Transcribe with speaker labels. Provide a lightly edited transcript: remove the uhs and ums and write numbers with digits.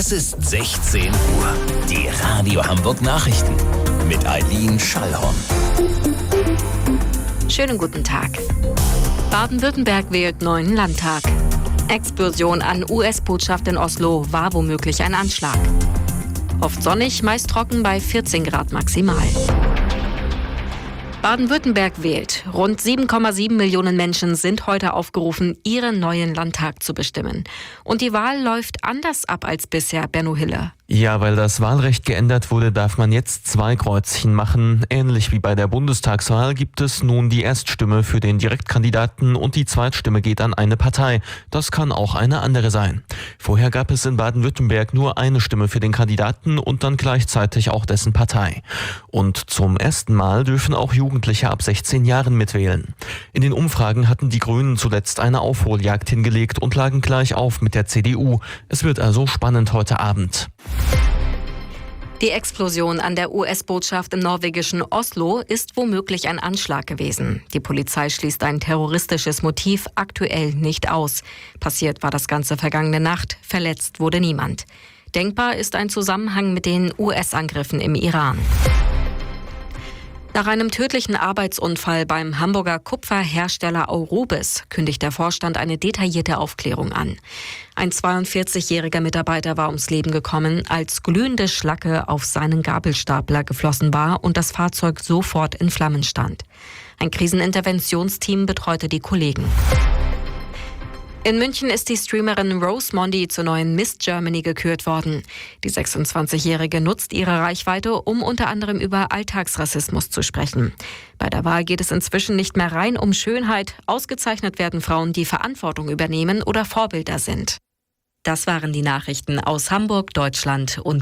Speaker 1: Es ist 16 Uhr. Die Radio Hamburg Nachrichten mit Eileen Schallhorn.
Speaker 2: Schönen guten Tag. Baden-Württemberg wählt neuen Landtag. Explosion an US-Botschaft in Oslo war womöglich ein Anschlag. Oft sonnig, meist trocken bei 14 Grad maximal. Baden-Württemberg wählt. Rund 7,7 Millionen Menschen sind heute aufgerufen, ihren neuen Landtag zu bestimmen. Und die Wahl läuft anders ab als bisher, Benno Hiller.
Speaker 3: Ja, weil das Wahlrecht geändert wurde, darf man jetzt 2 Kreuzchen machen. Ähnlich wie bei der Bundestagswahl gibt es nun die Erststimme für den Direktkandidaten und die Zweitstimme geht an eine Partei. Das kann auch eine andere sein. Vorher gab es in Baden-Württemberg nur eine Stimme für den Kandidaten und dann gleichzeitig auch dessen Partei. Und zum ersten Mal dürfen auch Jugendliche ab 16 Jahren mitwählen. In den Umfragen hatten die Grünen zuletzt eine Aufholjagd hingelegt und lagen gleich auf mit der CDU. Es wird also spannend heute Abend.
Speaker 2: Die Explosion an der US-Botschaft im norwegischen Oslo ist womöglich ein Anschlag gewesen. Die Polizei schließt ein terroristisches Motiv aktuell nicht aus. Passiert war das Ganze vergangene Nacht, verletzt wurde niemand. Denkbar ist ein Zusammenhang mit den US-Angriffen im Iran. Nach einem tödlichen Arbeitsunfall beim Hamburger Kupferhersteller Aurubis kündigt der Vorstand eine detaillierte Aufklärung an. Ein 42-jähriger Mitarbeiter war ums Leben gekommen, als glühende Schlacke auf seinen Gabelstapler geflossen war und das Fahrzeug sofort in Flammen stand. Ein Kriseninterventionsteam betreute die Kollegen. In München ist die Streamerin Rose Mondi zur neuen Miss Germany gekürt worden. Die 26-Jährige nutzt ihre Reichweite, um unter anderem über Alltagsrassismus zu sprechen. Bei der Wahl geht es inzwischen nicht mehr rein um Schönheit. Ausgezeichnet werden Frauen, die Verantwortung übernehmen oder Vorbilder sind. Das waren die Nachrichten aus Hamburg, Deutschland und